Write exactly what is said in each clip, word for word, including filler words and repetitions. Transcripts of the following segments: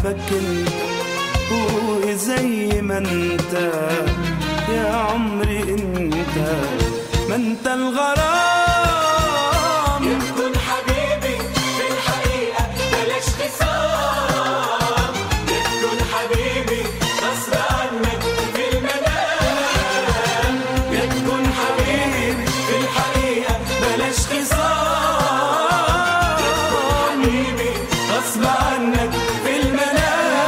بحبك انت وزي ما انت يا عمري انت، ما انت الغرام. يا تكون حبيبي في الحقيقة بلاش خصام، يا تكون حبيبي غصب عنك في المنام، يا تكون حبيبي في الحقيقة بلاش خصام، يا تكون حبيبي غصب عنك في المنام.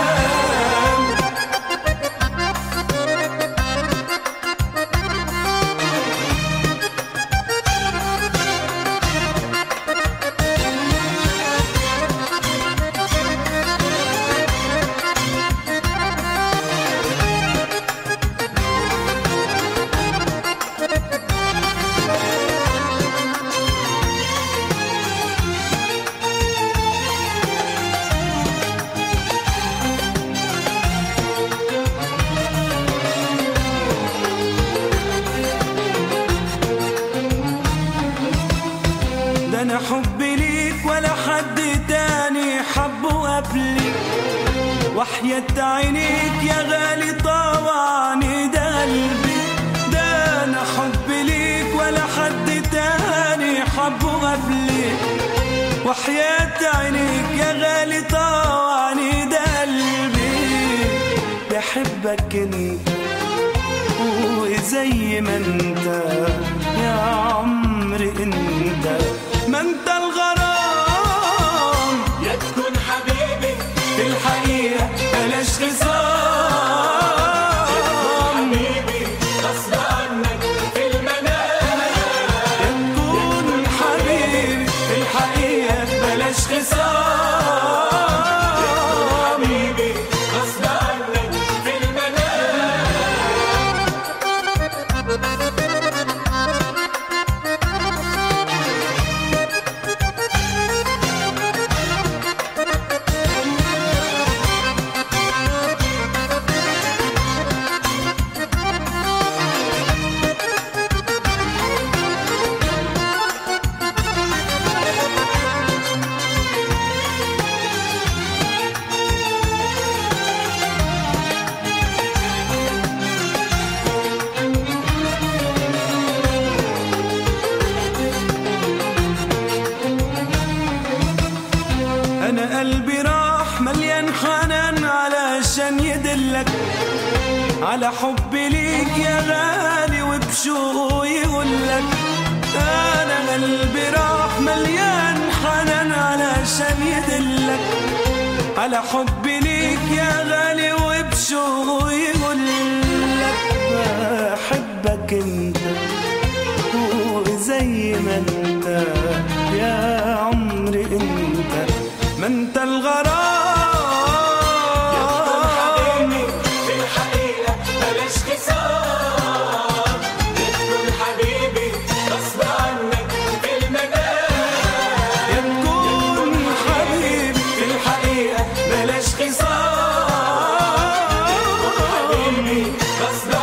ده انا حبي ليك ولا حد تاني حبه قبلي، وحياة عينيك يا غالي طوعني ده قلبي. ده انا حبي ليك ولا حد تاني حبه قبلي، وحياة عينيك يا غالي طوعني ده قلبي. بحبك انت وزي ما انت يا عمري انت، ما انت الغرام. يا تكون حبيبي في الحقيقة بلاش خصام، حبيبي غصب عنك في المنام، يا تكون حبيبي في الحقيقة بلاش خصام، حبيبي غصب عنك في المنام. أنا قلبي راح مليان حنان علشان يدلك على حبي ليك يا غالي، وبشوقه يقولك. أنا قلبي راح مليان حنان علشان يدلك على حبي ليك يا غالي، وبشوقه يقولك. بحبك انت وزي ما انت يا عمري انت، ما انت الغرام. في الحقيقة بلاش خصام، يا تكون حبيبي غصب عنك في المنام، يا تكون حبيبي في الحقيقة بلاش خصام، حبيبي غصب